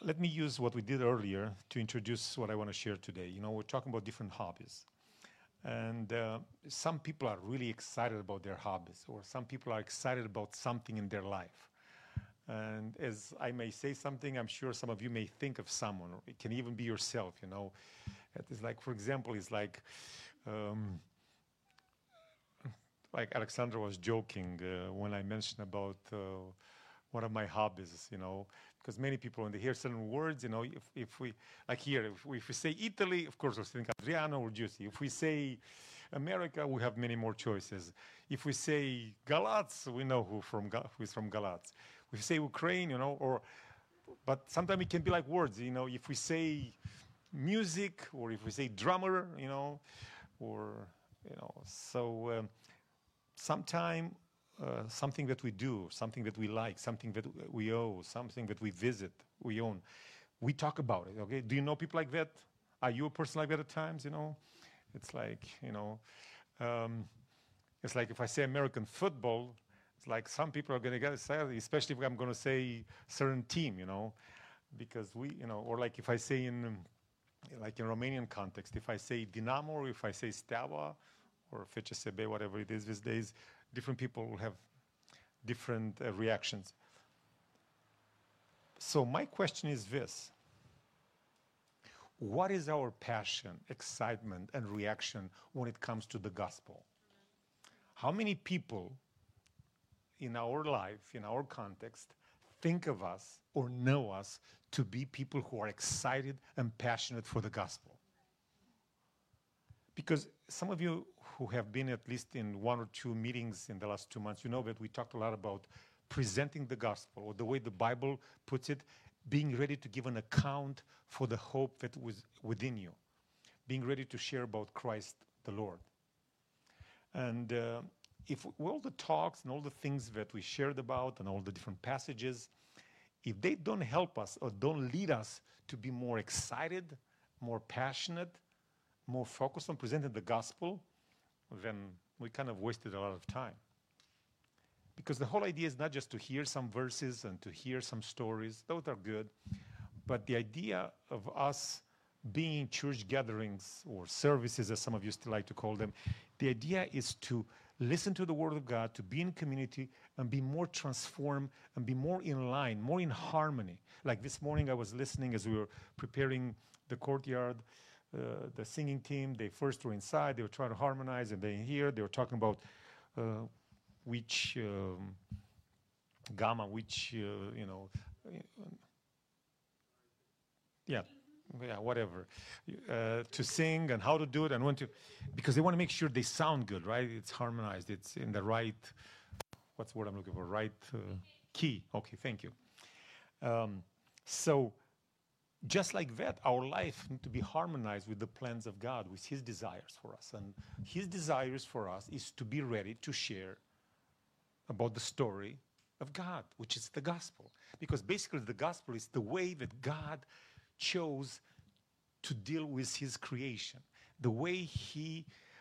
let me use what we did earlier to introduce what I want to share today. You know, we're talking about different hobbies. And some people are really excited about their hobbies, or some people are excited about something in their life. And as I may say something, I'm sure some of you may think of someone, or it can even be yourself, you know. It's like, for example, it's like Alexandra was joking when I mentioned about one of my hobbies, you know, because many people, when they hear certain words, you know, if we, like here, if we say Italy, of course, we'll think Adriano or Giussi. If we say America, we have many more choices. If we say Galatz, we know who is from Galatz. If we say Ukraine, you know, but sometimes it can be like words, you know, if we say music, or if we say drummer, you know, or, you know, so sometimes something that we do, something that we like, something that we owe, something that we visit, we own, we talk about it, okay? Do you know people like that? Are you a person like that at times, you know? It's like, you know, it's like if I say American football, it's like some people are going to get excited, especially if I'm going to say certain team, you know, because we, you know, or like if I say in Romanian context, if I say Dinamo, or if I say Steaua, or FCSB, whatever it is these days, different people will have different reactions. So my question is this. What is our passion, excitement, and reaction when it comes to the gospel? How many people in our life, in our context, think of us or know us to be people who are excited and passionate for the gospel? Because some of you who have been at least in one or two meetings in the last 2 months, you know that we talked a lot about presenting the gospel, or the way the Bible puts it, being ready to give an account for the hope that was within you, being ready to share about Christ the Lord. And if all the talks and all the things that we shared about and all the different passages, if they don't help us or don't lead us to be more excited, more passionate, more focused on presenting the gospel, then we kind of wasted a lot of time. Because the whole idea is not just to hear some verses and to hear some stories, those are good, but the idea of us being church gatherings or services, as some of you still like to call them, the idea is to listen to the Word of God, to be in community and be more transformed and be more in line, more in harmony. Like this morning I was listening as we were preparing the courtyard, the singing team, they first were inside, they were trying to harmonize, and then here they were talking about which gamma, which, you know, yeah, whatever, to sing and how to do it and when to, because they want to make sure they sound good, right? It's harmonized, it's in the right, what's the word I'm looking for, right key. Okay, thank you. So just like that, our life needs to be harmonized with the plans of God, with His desires for us. And His desires for us is to be ready to share about the story of God, which is the gospel. Because basically the gospel is the way that God chose to deal with His creation, the way He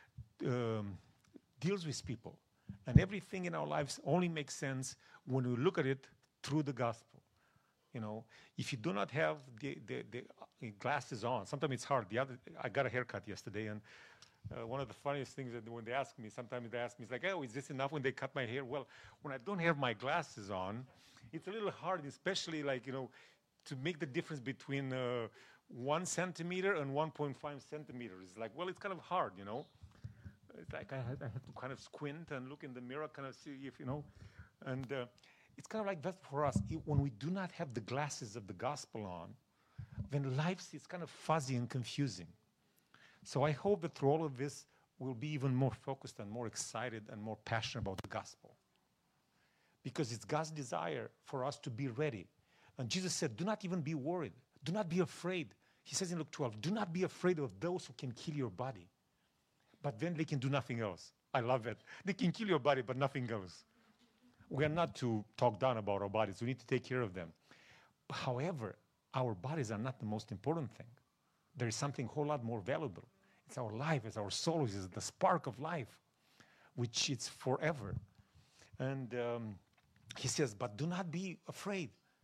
deals with people. And everything in our lives only makes sense when we look at it through the gospel. You know, if you do not have the glasses on, sometimes it's hard. I got a haircut yesterday, and one of the funniest things that when they ask me, sometimes they ask me, it's like, oh, is this enough when they cut my hair? Well, when I don't have my glasses on, it's a little hard, especially like, you know, to make the difference between 1 centimeter and 1.5 centimeters. It's like, well, it's kind of hard, you know. It's like I have to kind of squint and look in the mirror, kind of see if, you know, and it's kind of like that for us. When we do not have the glasses of the gospel on, then life is kind of fuzzy and confusing. So I hope that through all of this, we'll be even more focused and more excited and more passionate about the gospel. Because it's God's desire for us to be ready. And Jesus said, do not even be worried. Do not be afraid. He says in Luke 12, do not be afraid of those who can kill your body. But then they can do nothing else. I love it. They can kill your body, but nothing else. We are not to talk down about our bodies. We need to take care of them. However, our bodies are not the most important thing. There is something a whole lot more valuable. It's our life, it's our soul, it's the spark of life, which is forever. And he says, but do not be afraid.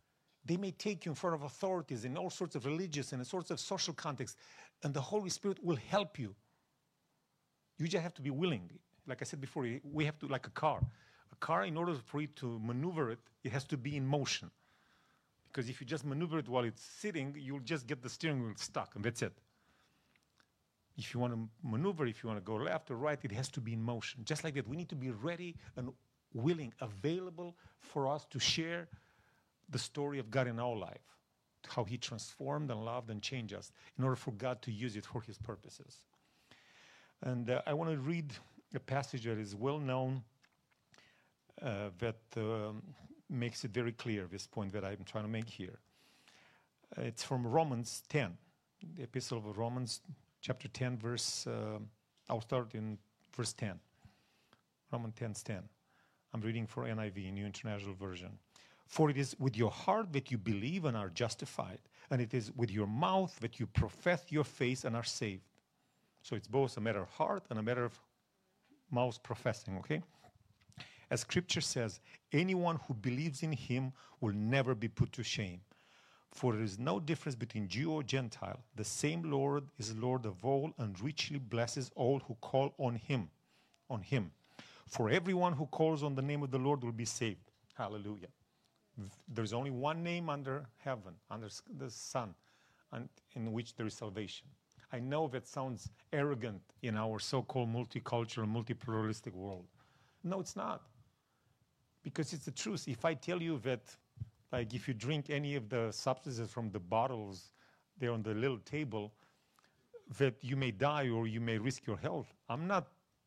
They may take you in front of authorities in all sorts of religious and all sorts of social contexts, and the Holy Spirit will help you. You just have to be willing. Like I said before, we have to, like a car. A car, in order for it to maneuver it, it has to be in motion. Because if you just maneuver it while it's sitting, you'll just get the steering wheel stuck, and that's it. If you want to maneuver, if you want to go left or right, it has to be in motion. Just like that, we need to be ready and willing, available for us to share the story of God in our life, how he transformed and loved and changed us in order for God to use it for his purposes. And I want to read a passage that is well known, that makes it very clear, this point that I'm trying to make here. It's from Romans 10, the epistle of Romans, chapter 10, verse, I'll start in verse 10. Romans 10:10. I'm reading for NIV, New International Version. For it is with your heart that you believe and are justified, and it is with your mouth that you profess your faith and are saved. So it's both a matter of heart and a matter of mouth professing, okay? As Scripture says, anyone who believes in him will never be put to shame. For there is no difference between Jew or Gentile. The same Lord is Lord of all and richly blesses all who call on him. For everyone who calls on the name of the Lord will be saved. Hallelujah. There's only one name under heaven, under the sun, and in which there is salvation. I know that sounds arrogant in our so-called multicultural, multipluralistic world. No, it's not. Because it's the truth. If I tell you that, like, if you drink any of the substances from the bottles there on the little table, that you may die or you may risk your health, I'm not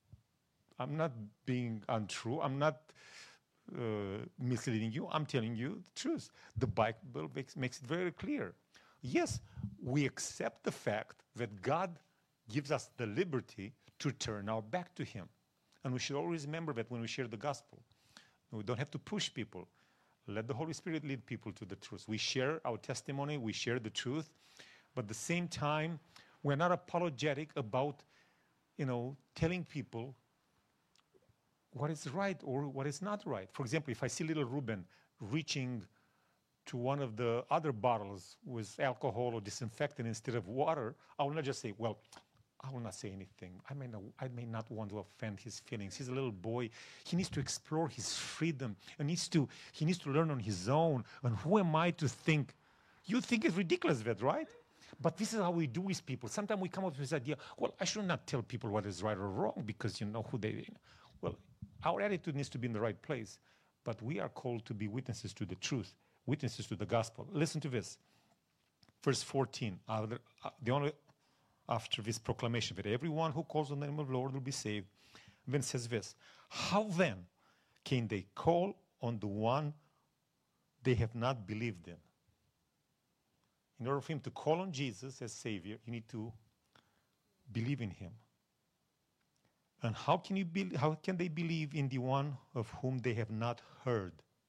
being untrue. I'm not misleading you. I'm telling you the truth. The Bible makes it very clear. Yes, we accept the fact that God gives us the liberty to turn our back to him. And we should always remember that when we share the gospel. We don't have to push people. Let the Holy Spirit lead people to the truth. We share our testimony, we share the truth, but at the same time, we're not apologetic about, telling people what is right or what is not right. For example, if I see little Ruben reaching to one of the other bottles with alcohol or disinfectant instead of water, I will not just say, well, I will not say anything. I may not want to offend his feelings. He's a little boy. He needs to explore his freedom. And he needs to learn on his own. And who am I to think? You think it's ridiculous, that, right? But this is how we do with people. Sometimes we come up with this idea, well, I should not tell people what is right or wrong because you know who they are. Well, our attitude needs to be in the right place. But we are called to be witnesses to the truth, witnesses to the gospel. Listen to this. Verse 14. After this proclamation that everyone who calls on the name of the Lord will be saved, then says this, how then can they call on the one they have not believed in? In order for him to call on Jesus as Savior, you need to believe in him. And how can they believe in the one of whom they have not heard?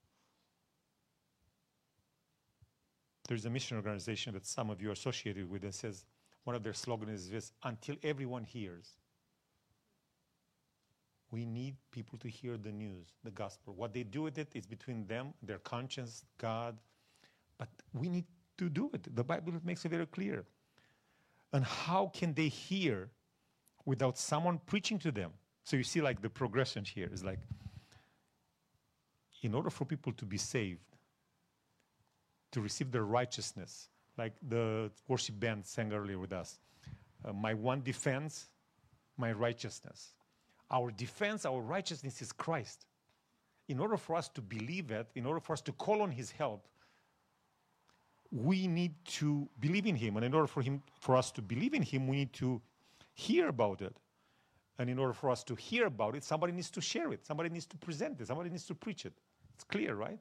There's a mission organization that some of you are associated with that says, one of their slogans is this, until everyone hears. We need people to hear the news, the gospel. What they do with it is between them, their conscience, God. But we need to do it. The Bible makes it very clear. And how can they hear without someone preaching to them? So you see, like, the progression here is like, in order for people to be saved, to receive their righteousness, like the worship band sang earlier with us. My one defense, my righteousness. Our defense, our righteousness is Christ. In order for us to believe it, in order for us to call on his help, we need to believe in him. And in order for us to believe in him, we need to hear about it. And in order for us to hear about it, somebody needs to share it. Somebody needs to present it. Somebody needs to preach it. It's clear, right?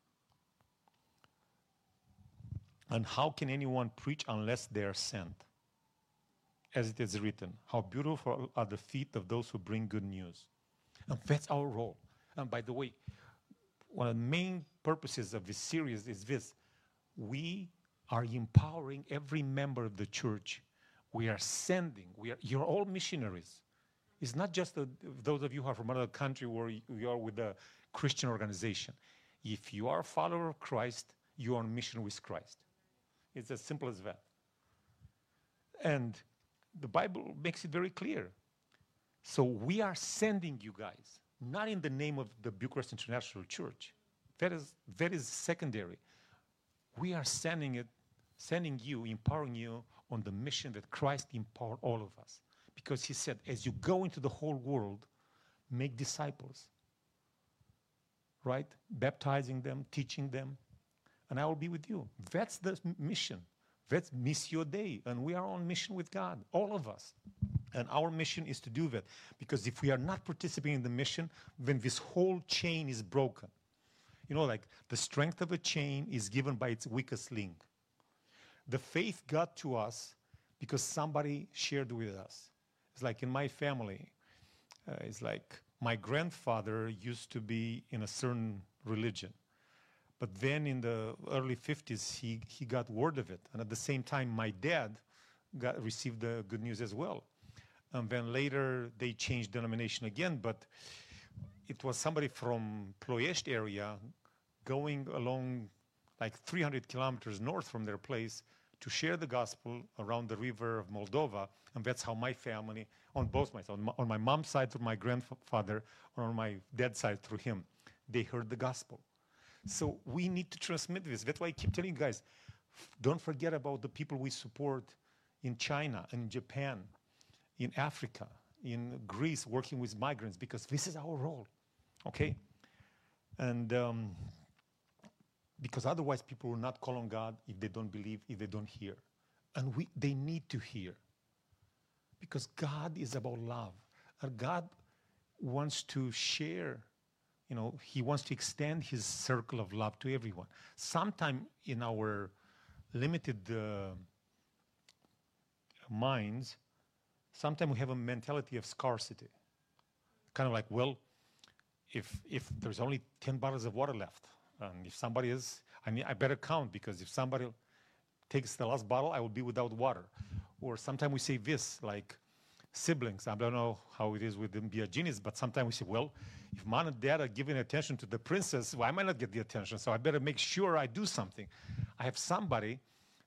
And how can anyone preach unless they are sent? As it is written, how beautiful are the feet of those who bring good news. And that's our role. And by the way, one of the main purposes of this series is this. We are empowering every member of the church. We are sending. You're all missionaries. It's not just those of you who are from another country where you are with a Christian organization. If you are a follower of Christ, you're on mission with Christ. It's as simple as that. And the Bible makes it very clear. So we are sending you guys, not in the name of the Bucharest International Church. That is secondary. We are sending you, empowering you on the mission that Christ empowered all of us. Because he said, as you go into the whole world, make disciples. Right? Baptizing them, teaching them, and I will be with you. That's the mission. That's Missio Dei, and we are on mission with God, all of us. And our mission is to do that, because if we are not participating in the mission, then this whole chain is broken. You know, like the strength of a chain is given by its weakest link. The faith got to us because somebody shared with us. It's like in my family, it's like my grandfather used to be in a certain religion. But then in the early 50s, he got word of it. And at the same time, my dad received the good news as well. And then later, they changed denomination again. But it was somebody from Ploiești area going along like 300 kilometers north from their place to share the gospel around the river of Moldova. And that's how my family, on both my sides, on my mom's side through my grandfather, or on my dad's side through him, they heard the gospel. So we need to transmit this. That's why I keep telling you guys, don't forget about the people we support in China, in Japan, in Africa, in Greece, working with migrants, because this is our role, okay? And because otherwise people will not call on God if they don't believe, if they don't hear. And they need to hear. Because God is about love. And God wants to share, you know, he wants to extend his circle of love to everyone. Sometime in our limited minds, sometimes we have a mentality of scarcity. Kind of like, well, if there's only 10 bottles of water left, and if somebody I better count, because if somebody takes the last bottle, I will be without water. Or sometimes we say this, like siblings. I don't know how it is with the Biaginis, but sometimes we say, well, if mom and dad are giving attention to the princess, well, I might not get the attention, so I better make sure I do something. I have somebody,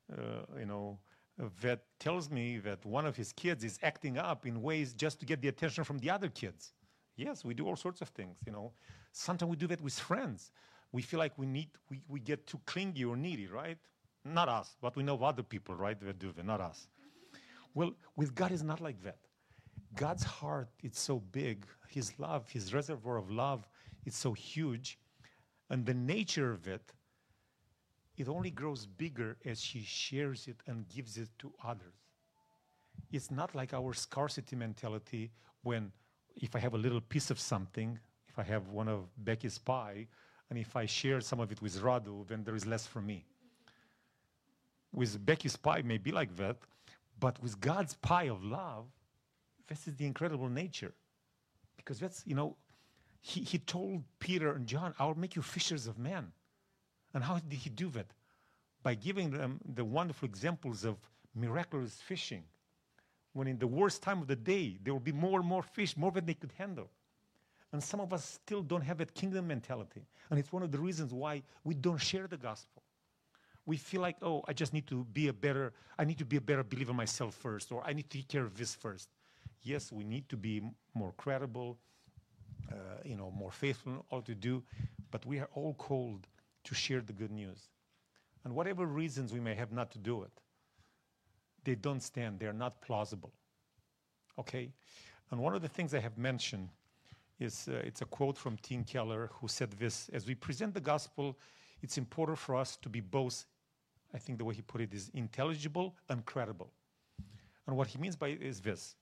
that tells me that one of his kids is acting up in ways just to get the attention from the other kids. Yes, we do all sorts of things, you know. Sometimes we do that with friends. We feel like we get too clingy or needy, right? Not us, but we know of other people, right, that do that, not us. Well, with God, it's not like that. God's heart, it's so big. His love, his reservoir of love, it's so huge. And the nature of it, it only grows bigger as he shares it and gives it to others. It's not like our scarcity mentality when if I have a little piece of something, if I have one of Becky's pie, and if I share some of it with Radu, then there is less for me. With Becky's pie, it may be like that, but with God's pie of love, this is the incredible nature. Because that's, you know, he told Peter and John, I'll make you fishers of men. And how did he do that? By giving them the wonderful examples of miraculous fishing. When in the worst time of the day, there will be more and more fish, more than they could handle. And some of us still don't have that kingdom mentality. And it's one of the reasons why we don't share the gospel. We feel like, oh, I need to be a better believer myself first, or I need to take care of this first. Yes, we need to be more credible, more faithful in all to do, but we are all called to share the good news. And whatever reasons we may have not to do it, they don't stand, they're not plausible. Okay? And one of the things I have mentioned is, it's a quote from Tim Keller, who said this: as we present the gospel, it's important for us to be both, I think the way he put it is intelligible and credible. And what he means by it is this: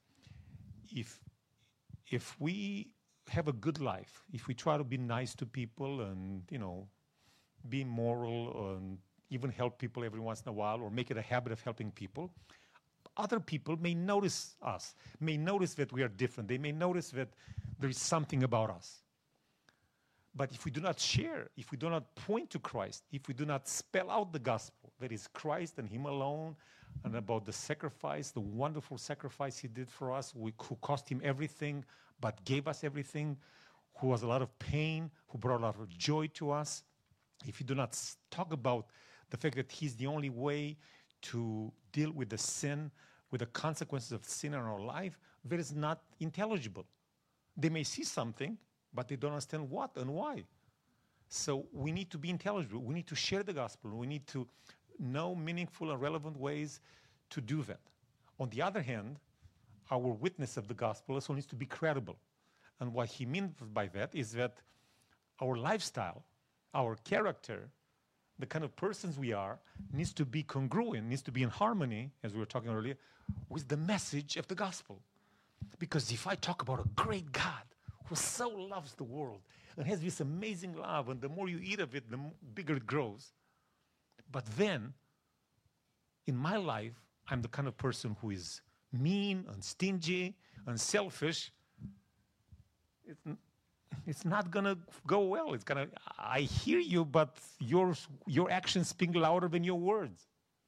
if we have a good life, if we try to be nice to people and, be moral and even help people every once in a while, or make it a habit of helping people, other people may notice us, may notice that we are different. They may notice that there is something about us. But if we do not share, if we do not point to Christ, if we do not spell out the gospel, that is Christ and him alone, and about the sacrifice, the wonderful sacrifice he did for us, who cost him everything, but gave us everything, who was a lot of pain, who brought a lot of joy to us, if you do not talk about the fact that he's the only way to deal with the sin, with the consequences of sin in our life, that is not intelligible. They may see something, but they don't understand what and why. So we need to be intelligible. We need to share the gospel. We need to know meaningful and relevant ways to do that. On the other hand, our witness of the gospel also needs to be credible. And what he means by that is that our lifestyle, our character, the kind of persons we are, needs to be congruent, needs to be in harmony, as we were talking earlier, with the message of the gospel. Because if I talk about a great God who so loves the world and has this amazing love, and the more you eat of it, the bigger it grows. But then, in my life, I'm the kind of person who is mean and stingy and selfish. It's not going to go well. It's going to, I hear you, but your actions speak louder than your words.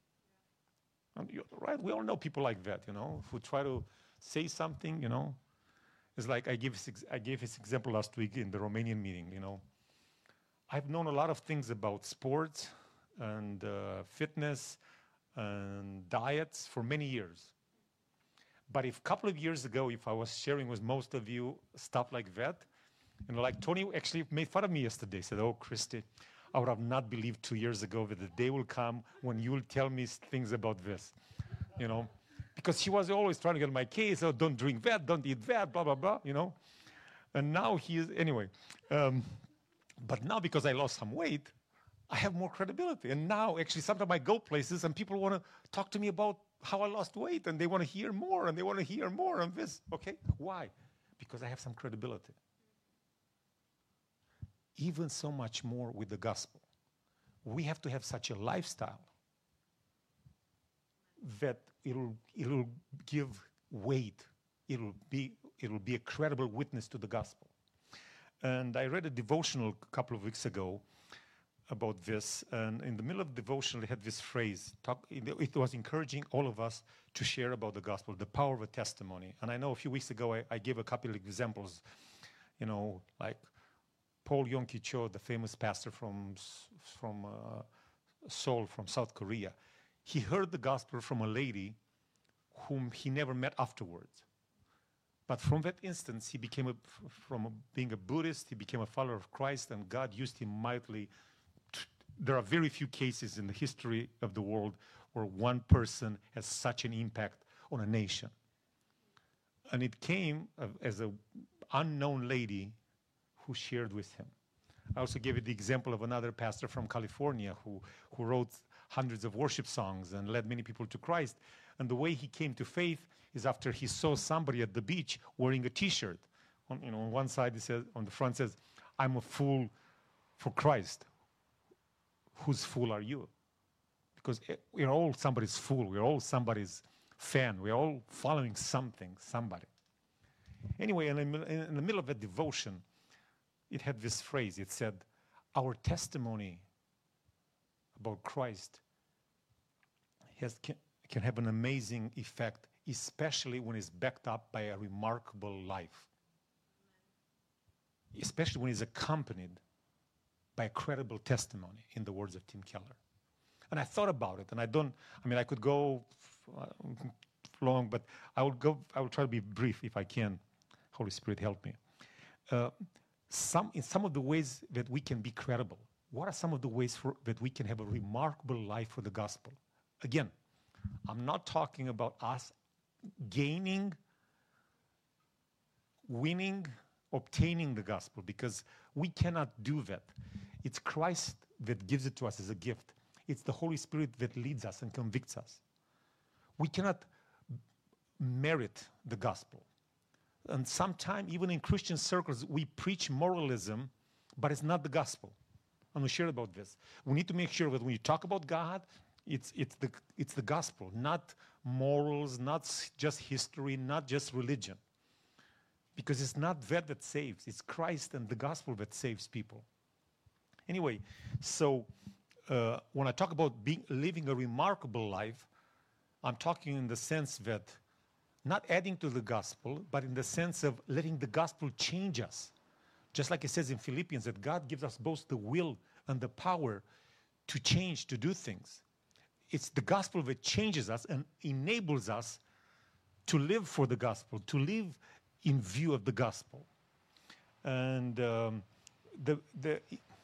Right? We all know people like that, who try to say something, It's like I gave this example last week in the Romanian meeting, I've known a lot of things about sports and fitness and diets for many years. But if a couple of years ago, if I was sharing with most of you stuff like that, like Tony actually made fun of me yesterday, said, "Oh, Christy, I would have not believed 2 years ago that the day will come when you will tell me things about this," Because he was always trying to get on my case, "Oh, don't drink that, don't eat that, blah, blah, blah," And now he is, anyway. But now because I lost some weight, I have more credibility. And now actually sometimes I go places and people want to talk to me about how I lost weight, and they want to hear more, and they want to hear more on this. Okay, why? Because I have some credibility. Even so much more with the gospel. We have to have such a lifestyle that it'll give weight. It'll be a credible witness to the gospel. And I read a devotional a couple of weeks ago about this, and in the middle of the devotional, it had this phrase. It was encouraging all of us to share about the gospel, the power of a testimony. And I know a few weeks ago, I gave a couple of examples, like Paul Yongki Cho, the famous pastor from Seoul, from South Korea. He heard the gospel from a lady whom he never met afterwards. But from that instance, he became from being a Buddhist, he became a follower of Christ, and God used him mightily. There are very few cases in the history of the world where one person has such an impact on a nation. And it came as an unknown lady who shared with him. I also gave you the example of another pastor from California who wrote hundreds of worship songs and led many people to Christ. And the way he came to faith is after he saw somebody at the beach wearing a T-shirt. On one side, it says, on the front says, "I'm a fool for Christ." Whose fool are you? Because we're all somebody's fool. We're all somebody's fan. We're all following something, somebody. Anyway, in the middle of a devotion, it had this phrase. It said, "Our testimony about Christ can have an amazing effect, especially when it's backed up by a remarkable life. Especially when it's accompanied by a credible testimony," in the words of Tim Keller. And I thought about it, and I could go long, but I will try to be brief if I can. Holy Spirit, help me. In some of the ways that we can be credible, what are some of the ways that we can have a remarkable life for the gospel? Again, I'm not talking about us gaining, winning, obtaining the gospel, because we cannot do that. It's Christ that gives it to us as a gift. It's the Holy Spirit that leads us and convicts us. We cannot merit the gospel. And sometimes, even in Christian circles, we preach moralism, but it's not the gospel. I'm going to share about this. We need to make sure that when you talk about God, it's the gospel, not morals, not just history, not just religion. Because it's not that saves. It's Christ and the gospel that saves people. Anyway, so when I talk about living a remarkable life, I'm talking in the sense that not adding to the gospel, but in the sense of letting the gospel change us. Just like it says in Philippians, that God gives us both the will and the power to change, to do things. It's the gospel that changes us and enables us to live for the gospel, to live in view of the gospel. And the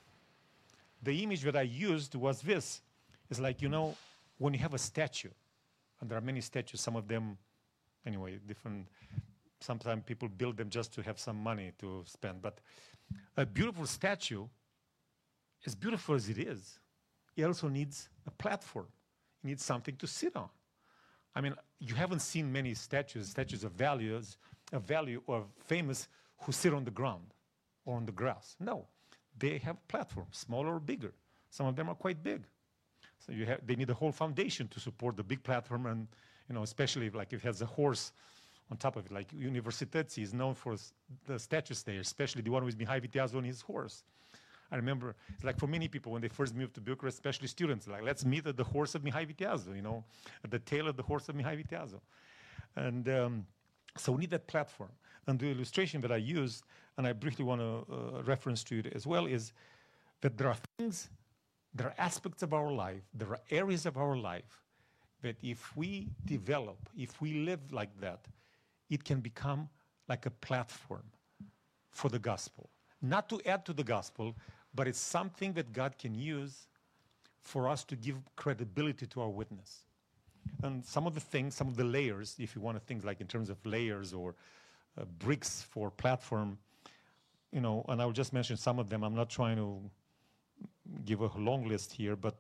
image that I used was this. It's like, you know, when you have a statue, and there are many statues, some of them, anyway, different, sometimes people build them just to have some money to spend. But a beautiful statue, as beautiful as it is, it also needs a platform. It needs something to sit on. I mean, you haven't seen many statues of value or famous who sit on the ground or on the grass. No, they have platforms, smaller or bigger. Some of them are quite big. So they need a whole foundation to support the big platform, and you know, especially like if it has a horse on top of it, like Universității is known for the statues there, especially the one with Mihai Viteazu on his horse. I remember, it's like for many people when they first moved to Bucharest, especially students, like let's meet at the horse of Mihai Viteazu, you know, at the tail of the horse of Mihai Viteazu. And so we need that platform. And the illustration that I used, and I briefly want to reference to it as well, is that there are things, there are aspects of our life, there are areas of our life that if we develop, if we live like that, it can become like a platform for the gospel. Not to add to the gospel, but it's something that God can use for us to give credibility to our witness. And some of the things, some of the layers, if you want to think like in terms of layers or bricks for platform, you know, and I'll just mention some of them. I'm not trying to give a long list here, but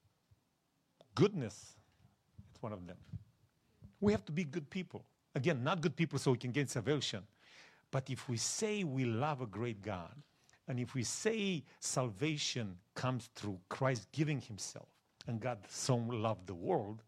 goodness, it's one of them. We have to be good people. Again, not good people so we can gain salvation. But if we say we love a great God, and if we say salvation comes through Christ giving himself, and God so loved the world,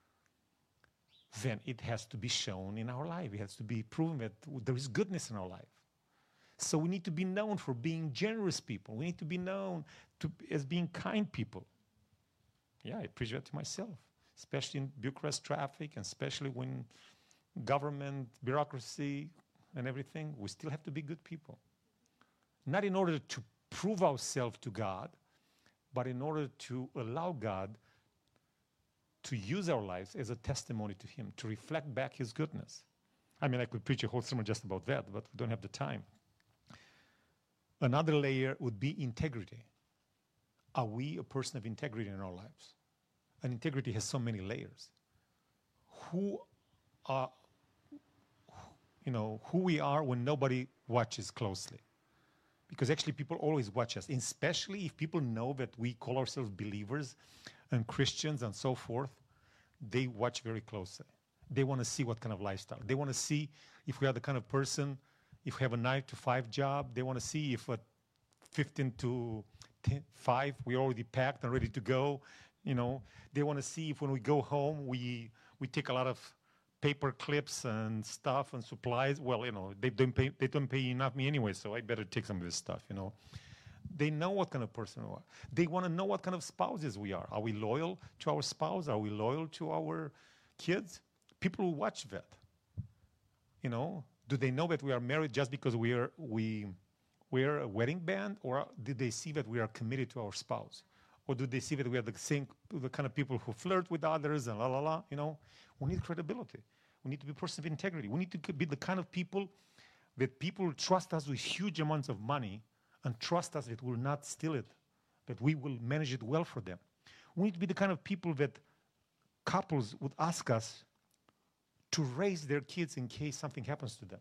then it has to be shown in our life. It has to be proven that there is goodness in our life. So we need to be known for being generous people. We need to be known as being kind people. Yeah, I preach that to myself, especially in Bucharest traffic, and especially when government, bureaucracy, and everything, we still have to be good people. Not in order to prove ourselves to God, but in order to allow God to use our lives as a testimony to him, to reflect back his goodness. I mean, I could preach a whole sermon just about that, but we don't have the time. Another layer would be integrity. Are we a person of integrity in our lives? And integrity has so many layers. Who we are when nobody watches closely. Because actually people always watch us, especially if people know that we call ourselves believers and Christians and so forth, they watch very closely. They want to see what kind of lifestyle. They want to see if we are the kind of person, if we have a 9-to-5 job. They want to see if at 15 to 5 we're already packed and ready to go. You know, they want to see if when we go home we take a lot of paper clips and stuff and supplies. Well, you know, they don't pay enough me anyway, so I better take some of this stuff, you know. They know what kind of person we are. They want to know what kind of spouses we are. Are we loyal to our spouse? Are we loyal to our kids? People will watch that. You know, do they know that we are married just because we wear a wedding band, or did they see that we are committed to our spouse? Or do they see that we are the kind of people who flirt with others and you know? We need credibility. We need to be a person of integrity. We need to be the kind of people that people trust us with huge amounts of money and trust us that we will not steal it, that we will manage it well for them. We need to be the kind of people that couples would ask us to raise their kids in case something happens to them.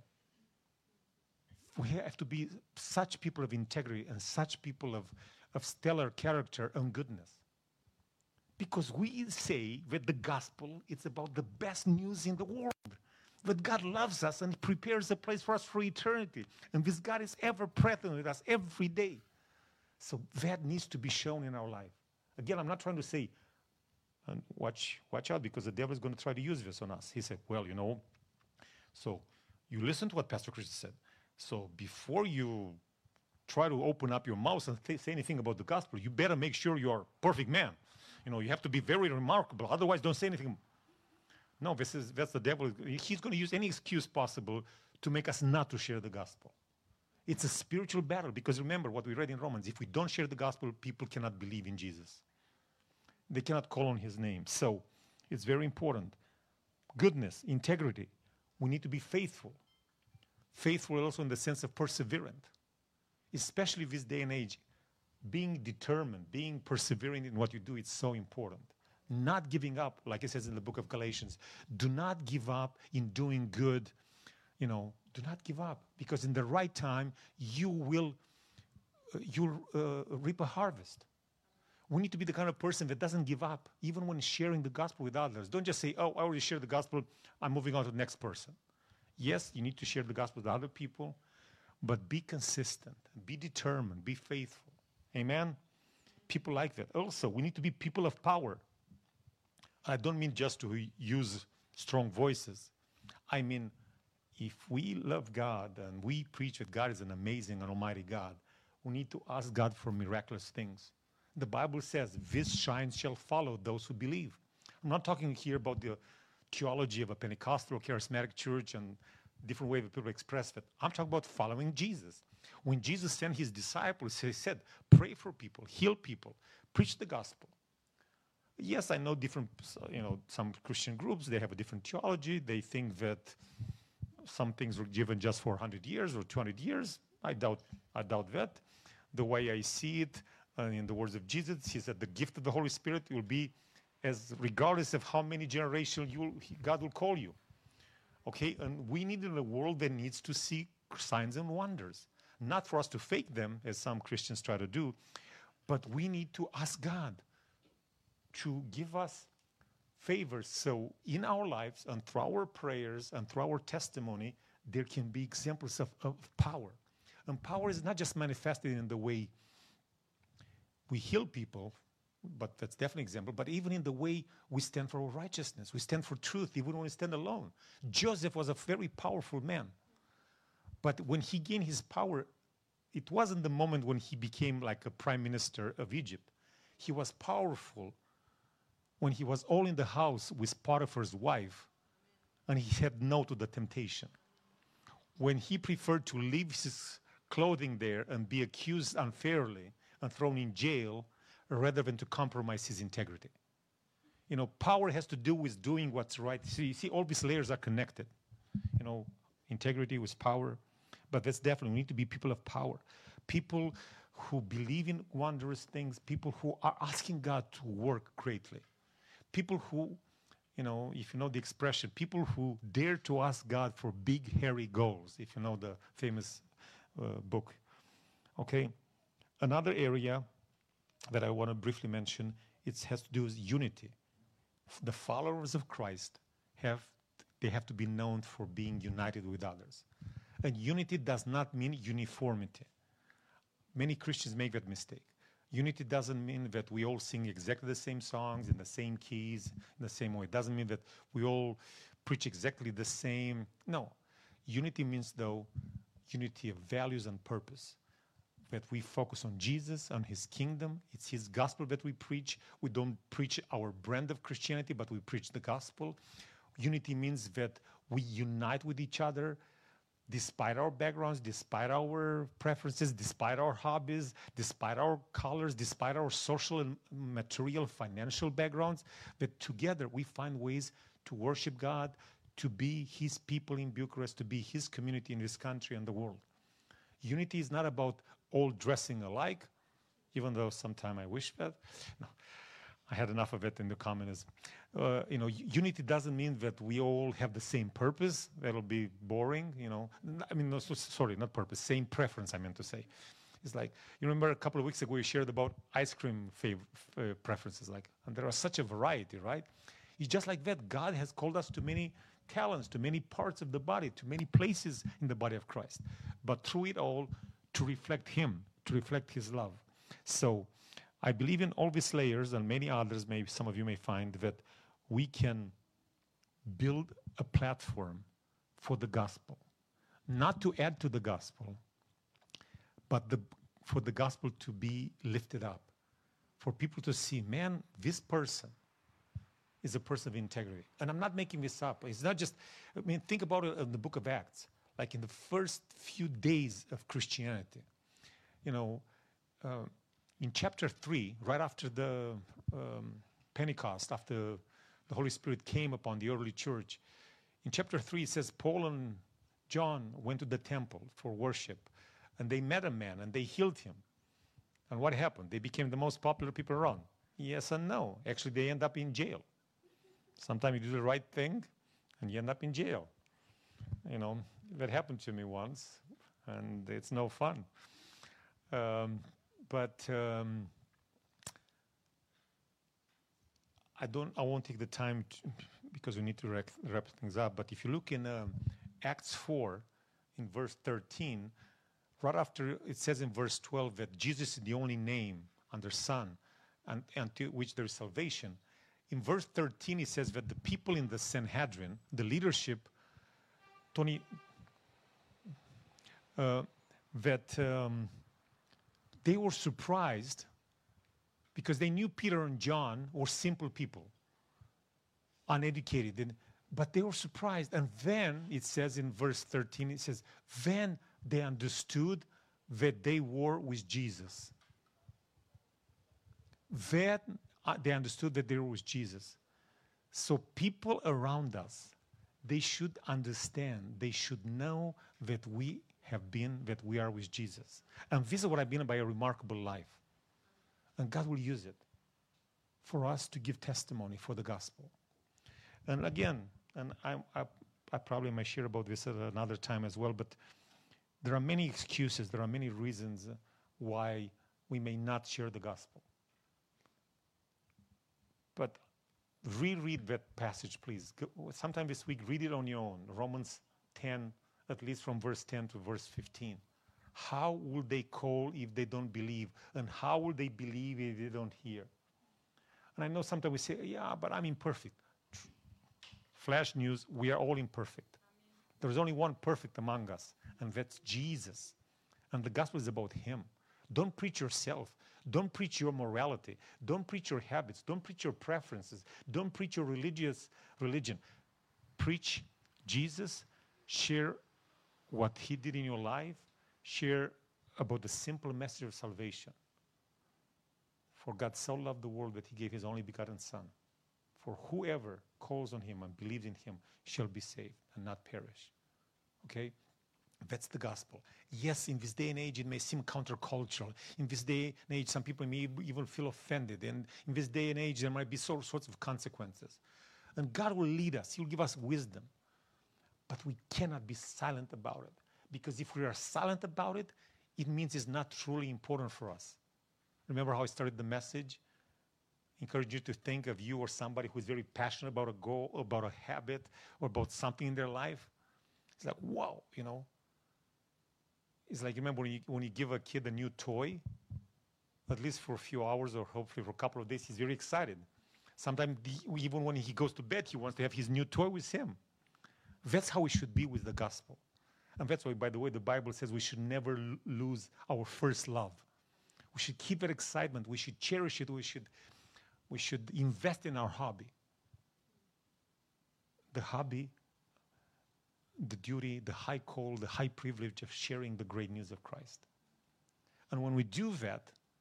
We have to be such people of integrity and such people of stellar character and goodness. Because we say that the gospel is about the best news in the world. That God loves us and prepares a place for us for eternity. And this God is ever present with us every day. So that needs to be shown in our life. Again, I'm not trying to say, and watch out, because the devil is going to try to use this on us. He said, well, you know, so you listen to what Pastor Christian said. So before you try to open up your mouth and say anything about the gospel, you better make sure you are a perfect man. You know, you have to be very remarkable. Otherwise, don't say anything. No, that's the devil. He's going to use any excuse possible to make us not to share the gospel. It's a spiritual battle because remember what we read in Romans. If we don't share the gospel, people cannot believe in Jesus. They cannot call on his name. So it's very important. Goodness, integrity. We need to be faithful. Faithful also in the sense of perseverant. Especially this day and age. Being determined, being persevering in what you do, it's so important. Not giving up, like it says in the book of Galatians. Do not give up in doing good. You know, do not give up. Because in the right time, you'll reap a harvest. We need to be the kind of person that doesn't give up, even when sharing the gospel with others. Don't just say, oh, I already shared the gospel, I'm moving on to the next person. Yes, you need to share the gospel with other people, but be consistent, be determined, be faithful. Amen? People like that. Also, we need to be people of power. I don't mean just to use strong voices. I mean, if we love God and we preach that God is an amazing and almighty God, we need to ask God for miraculous things. The Bible says, this signs shall follow those who believe. I'm not talking here about the theology of a Pentecostal or charismatic church and different way that people express that. I'm talking about following Jesus. When Jesus sent his disciples, he said, pray for people, heal people, preach the gospel. Yes, I know different, some Christian groups, they have a different theology. They think that some things were given just for 100 years or 200 years. I doubt that. The way I see it, in the words of Jesus, he said the gift of the Holy Spirit will be as regardless of how many generations God will call you. Okay, and we need in a world that needs to see signs and wonders. Not for us to fake them, as some Christians try to do, but we need to ask God to give us favors. So in our lives and through our prayers and through our testimony, there can be examples of power. And power is not just manifested in the way we heal people, but that's definitely an example, but even in the way we stand for righteousness, we stand for truth, even when we stand alone. Joseph was a very powerful man. But when he gained his power, it wasn't the moment when he became like a prime minister of Egypt. He was powerful when he was all in the house with Potiphar's wife, and he said no to the temptation. When he preferred to leave his clothing there and be accused unfairly and thrown in jail, rather than to compromise his integrity. You know, power has to do with doing what's right. See, all these layers are connected. You know, integrity with power. But that's definitely, we need to be people of power. People who believe in wondrous things. People who are asking God to work greatly. People who, you know, if you know the expression, people who dare to ask God for big, hairy goals, if you know the famous book. Okay? Another area that I want to briefly mention, it has to do with unity. The followers of Christ have to be known for being united with others. And unity does not mean uniformity. Many Christians make that mistake. Unity doesn't mean that we all sing exactly the same songs in the same keys, in the same way. It doesn't mean that we all preach exactly the same. No. Unity means, though, unity of values and purpose. That we focus on Jesus, on his kingdom. It's his gospel that we preach. We don't preach our brand of Christianity, but we preach the gospel. Unity means that we unite with each other despite our backgrounds, despite our preferences, despite our hobbies, despite our colors, despite our social and material, financial backgrounds, that together we find ways to worship God, to be his people in Bucharest, to be his community in this country and the world. Unity is not about all dressing alike, even though sometimes I wish that. No, I had enough of it in the communism. Unity doesn't mean that we all have the same purpose. That'll be boring, you know. I mean, no, sorry, not purpose, same preference, I meant to say. It's like, you remember a couple of weeks ago we shared about ice cream preferences, and there are such a variety, right? It's just like that. God has called us to many talents, to many parts of the body, to many places in the body of Christ. But through it all, to reflect him, to reflect his love. So I believe in all these layers and many others, maybe some of you may find that we can build a platform for the gospel. Not to add to the gospel, but for the gospel to be lifted up. For people to see, man, this person is a person of integrity. And I'm not making this up. It's not just, think about it in the book of Acts. like in the first few days of Christianity. You know, in chapter 3, right after the Pentecost, after the Holy Spirit came upon the early church, in chapter 3 it says Paul and John went to the temple for worship, and they met a man and they healed him. And what happened? They became the most popular people around. Yes and no. Actually, they end up in jail. Sometimes you do the right thing and you end up in jail. You know, that happened to me once, and it's no fun. But I won't take the time because we need to wrap things up. But if you look in Acts 4, in verse 13, right after it says in verse 12 that Jesus is the only name under Son and to which there is salvation. In verse 13, it says that the people in the Sanhedrin, the leadership, they were surprised because they knew Peter and John were simple people, uneducated, but they were surprised. And then it says in verse 13, it says, then they understood that they were with Jesus. Then they understood that they were with Jesus. So people around us, they should understand, they should know that we are with Jesus. And this is what I've been by a remarkable life. And God will use it for us to give testimony for the gospel. And again, and I probably may share about this at another time as well, but there are many excuses, there are many reasons why we may not share the gospel. But reread that passage, please. Sometime this week, read it on your own. Romans 10, at least from verse 10 to verse 15. How will they call if they don't believe? And how will they believe if they don't hear? And I know sometimes we say, yeah, but I'm imperfect. Flash news, we are all imperfect. There is only one perfect among us, and that's Jesus. And the gospel is about him. Don't preach yourself. Don't preach your morality. Don't preach your habits. Don't preach your preferences. Don't preach your religion. Preach Jesus. Share what he did in your life. Share about the simple message of salvation. For God so loved the world that he gave his only begotten Son. For whoever calls on him and believes in him shall be saved and not perish. Okay? That's the gospel. Yes, in this day and age, it may seem countercultural. In this day and age, some people may even feel offended. And in this day and age, there might be all sorts of consequences. And God will lead us. He'll give us wisdom. But we cannot be silent about it. Because if we are silent about it, it means it's not truly important for us. Remember how I started the message? Encourage you to think of you or somebody who's very passionate about a goal, about a habit, or about something in their life. It's like, wow, you know. It's like, remember when you give a kid a new toy, at least for a few hours or hopefully for a couple of days, he's very excited. Sometimes even when he goes to bed, he wants to have his new toy with him. That's how we should be with the gospel. And that's why, by the way, the Bible says we should never lose our first love. We should keep that excitement. We should cherish it. We should invest in our hobby. The hobby, the duty, the high call, the high privilege of sharing the great news of Christ. And when we do that,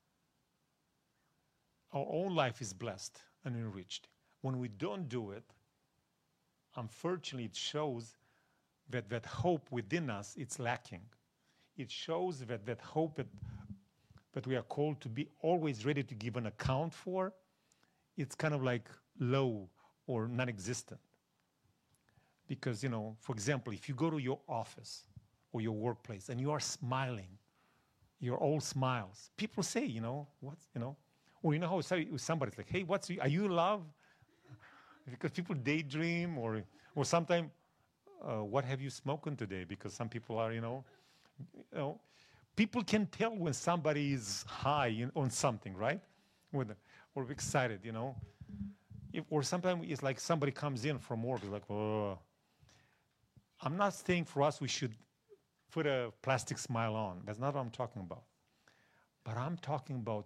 our own life is blessed and enriched. When we don't do it, unfortunately, it shows that hope within us, it's lacking. It shows that hope that we are called to be always ready to give an account for, it's kind of like low or non-existent. Because, you know, for example, if you go to your office or your workplace and you are smiling, you're all smiles, people say, you know, what's, you know, or you know how somebody's like, hey, are you in love? Because people daydream or sometimes, what have you spoken today? Because some people are, you know, people can tell when somebody is high on something, right? Or excited, you know. Or sometimes it's like somebody comes in from work, like, oh. I'm not saying for us we should put a plastic smile on. That's not what I'm talking about. But I'm talking about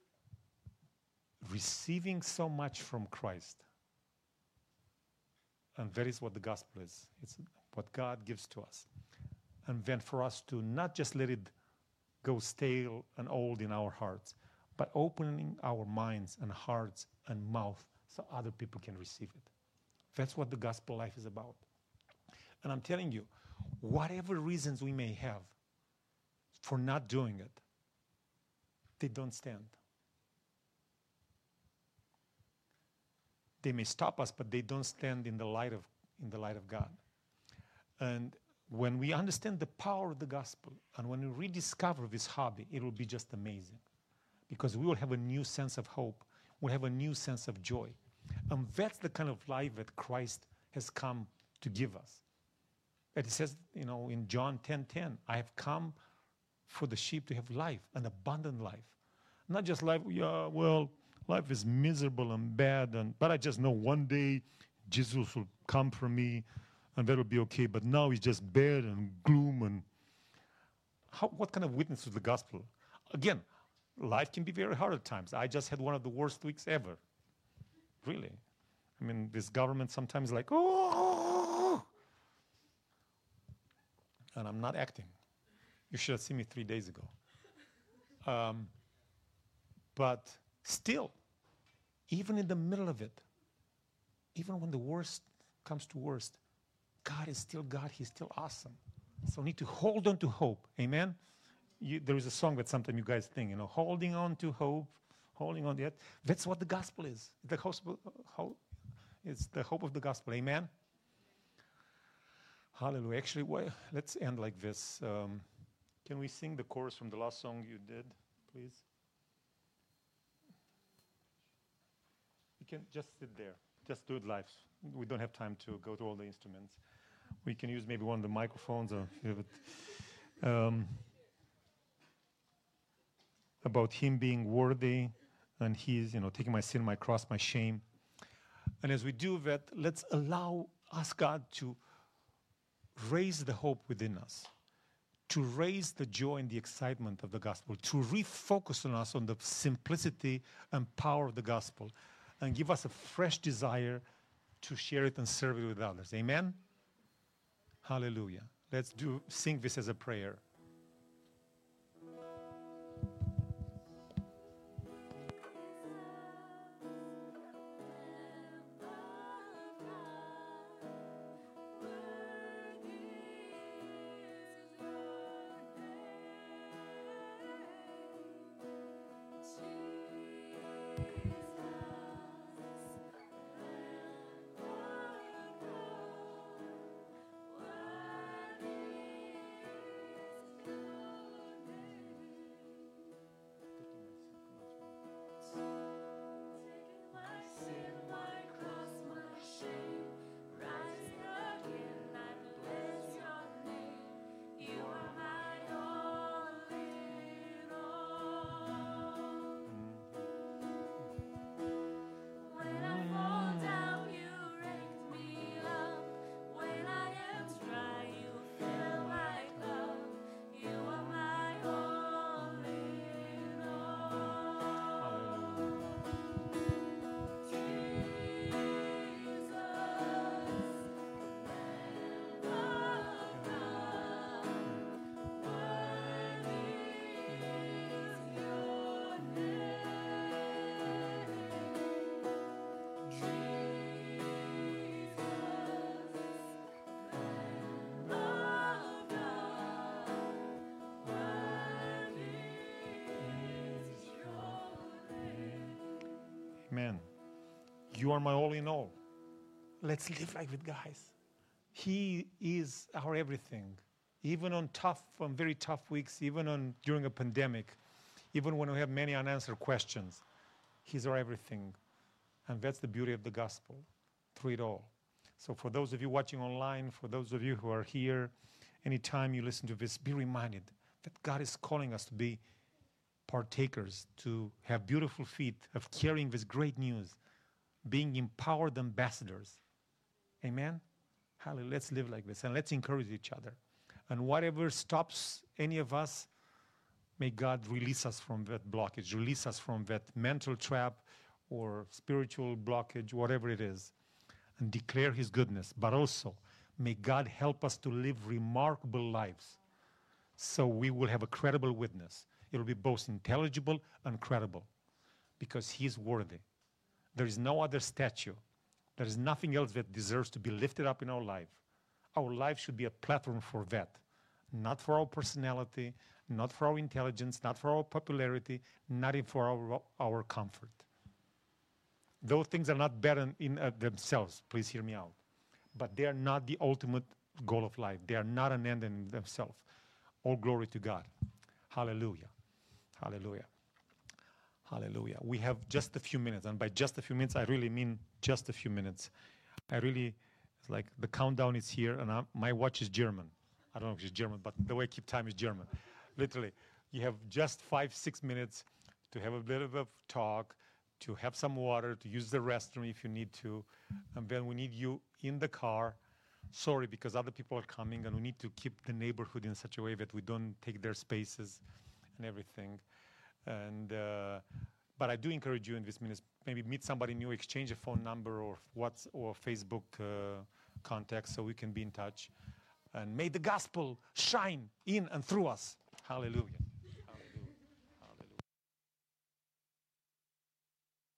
receiving so much from Christ. And that is what the gospel is. It's what God gives to us. And then for us to not just let it go stale and old in our hearts, but opening our minds and hearts and mouth so other people can receive it. That's what the gospel life is about. And I'm telling you, whatever reasons we may have for not doing it, they don't stand. They may stop us, but they don't stand in the light of God. And when we understand the power of the gospel, and when we rediscover this hobby, it will be just amazing. Because we will have a new sense of hope. We'll have a new sense of joy. And that's the kind of life that Christ has come to give us. And it says, in John 10:10, I have come for the sheep to have life, an abundant life. Not just life, life is miserable and bad, but I just know one day Jesus will come for me and that will be okay. But now it's just bad and gloom. And what kind of witness to the gospel? Again, life can be very hard at times. I just had one of the worst weeks ever. Really. I mean, this government sometimes like, oh! And I'm not acting. You should have seen me 3 days ago. But still, even in the middle of it, even when the worst comes to worst, God is still God. He's still awesome. So we need to hold on to hope. Amen? There is a song that sometimes you guys sing, holding on to hope, holding on to it. That's what the gospel is. It's the hope of the gospel. Amen? Hallelujah. Actually, let's end like this. Can we sing the chorus from the last song you did, please? You can just sit there. Just do it live. We don't have time to go to all the instruments. We can use maybe one of the microphones or about him being worthy, and he's, taking my sin, my cross, my shame. And as we do that, let's ask God to raise the hope within us, to raise the joy and the excitement of the gospel, to refocus on us on the simplicity and power of the gospel, and give us a fresh desire to share it and serve it with others. Amen? Hallelujah. Let's sing this as a prayer. Amen. You are my all in all. Let's live like it, guys. He is our everything. Even on very tough weeks, even during a pandemic, even when we have many unanswered questions, He's our everything. And that's the beauty of the gospel, through it all. So for those of you watching online, for those of you who are here, anytime you listen to this, be reminded that God is calling us to be partakers, to have beautiful feet of carrying this great news, being empowered ambassadors. Amen? Hallelujah. Let's live like this and let's encourage each other. And whatever stops any of us, may God release us from that blockage, release us from that mental trap or spiritual blockage, whatever it is, and declare His goodness. But also, may God help us to live remarkable lives So we will have a credible witness. It will be both intelligible and credible because he is worthy. There is no other statue. There is nothing else that deserves to be lifted up in our life. Our life should be a platform for that, not for our personality, not for our intelligence, not for our popularity, not even for our comfort. Those things are not bad in themselves. Please hear me out. But they are not the ultimate goal of life. They are not an end in themselves. All glory to God. Hallelujah. Hallelujah. Hallelujah. We have just a few minutes. And by just a few minutes, I really mean just a few minutes. It's like the countdown is here, and my watch is German. I don't know if it's German, but the way I keep time is German. Literally, you have just 5-6 minutes to have a bit of a talk, to have some water, to use the restroom if you need to. And then we need you in the car. Sorry, because other people are coming, and we need to keep the neighborhood in such a way that we don't take their spaces and everything. And but I do encourage you in this minute, maybe meet somebody new, exchange a phone number or WhatsApp or Facebook contact so we can be in touch. And may the gospel shine in and through us. Hallelujah.